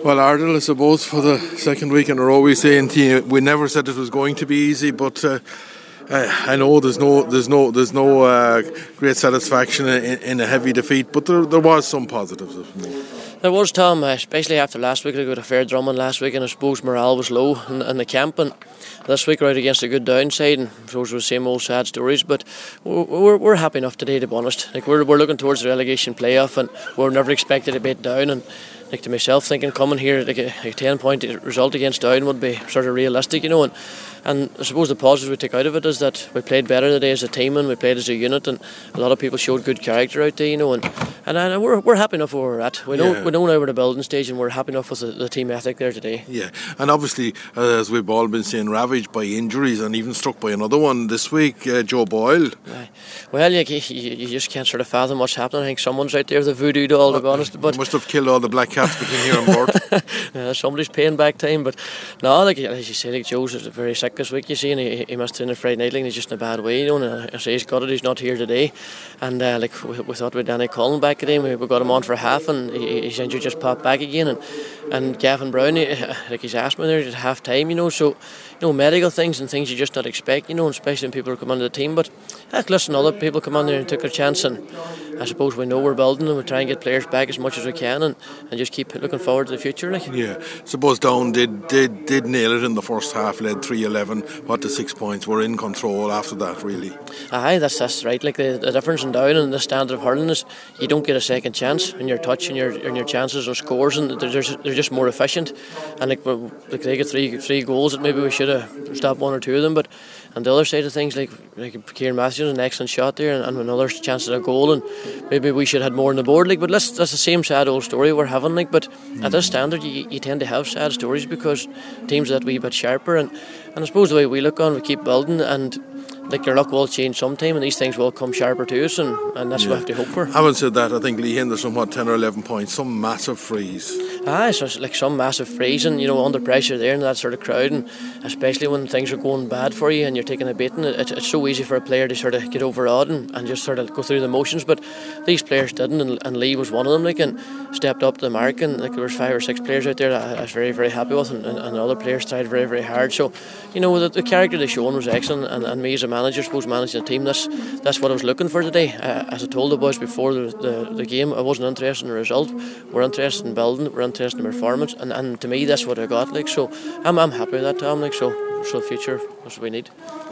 Well, Ardal, I suppose for the second week in a row, we saying to you, we never said it was going to be easy, but I know there's no great satisfaction in a heavy defeat, but there was some positives. There was, Tom, especially after last week. We got a fair drumming last week, and I suppose morale was low in the camp. And this week, we're out against a good downside, and those were the same old sad stories. But we're happy enough today, to be honest. Like we're looking towards the relegation playoff, and we're never expected a bit down. And like to myself, thinking coming here, like a 10-point result against Down would be sort of realistic, And I suppose the positive we take out of it is that we played better today as a team, and we played as a unit, and a lot of people showed good character out there, And we're happy enough where we're at. We know now we're at the building stage, and we're happy enough with the team ethic there today. Yeah, and obviously, as we've all been saying, ravaged by injuries, and even struck by another one this week, Joe Boyle. Well, you just can't sort of fathom what's happening. I think someone's out there with a voodoo doll, to be honest. But he must have killed all the black cats between here and Bourke. Somebody's paying back time, but no, like as you say, like Joe's very sick this week, you see, and he missed in a Friday night, and he's just in a bad way, And I say he's got it, he's not here today, and we thought we'd Danny Cullen back today. We got him on for half, and his injury just popped back again, and Gavin Brown, he's asthma there at half time, So medical things and things you just not expect, and especially when people come onto the team. But listen, other people come on there and took their chance, and I suppose we know we're building, and we try and get players back as much as we can, and just keep looking forward to the future. Yeah, suppose Down did nail it in the first half, led 3-11, got to 6 points, were in control after that, really. Aye, that's right. Like the difference in Down and the standard of hurling is you don't get a second chance in your touch and your chances of scores, and they're just more efficient. And like they get three goals that maybe we should have stopped one or two of them, but on the other side of things, like Kieran Matthews, an excellent shot there, and another chance at a goal, and maybe we should have had more on the board. But that's the same sad old story we're having. But at this standard, you tend to have sad stories because teams are that wee bit sharper, and I suppose the way we look on, we keep building, and like your luck will change sometime, and these things will come sharper to us, and that's what we have to hope for. Having said that, I think Lee Henderson, 10 or 11 points, some massive freeze. So it's like some massive freeze, and under pressure there in that sort of crowd, and especially when things are going bad for you and you're taking a beating, it's so easy for a player to sort of get overawed and just sort of go through the motions. But these players didn't, and Lee was one of them, and stepped up to the mark, and there was 5 or 6 players out there that I was very, very happy with, and other players tried very, very hard. So the character they shown was excellent, and me as a manager, supposed managing the team, that's what I was looking for today. As I told the boys before the game, I wasn't interested in the result. We're interested in building, we're interested in performance, and to me that's what I got. So I'm happy with that, Tom. So the future, that's what we need.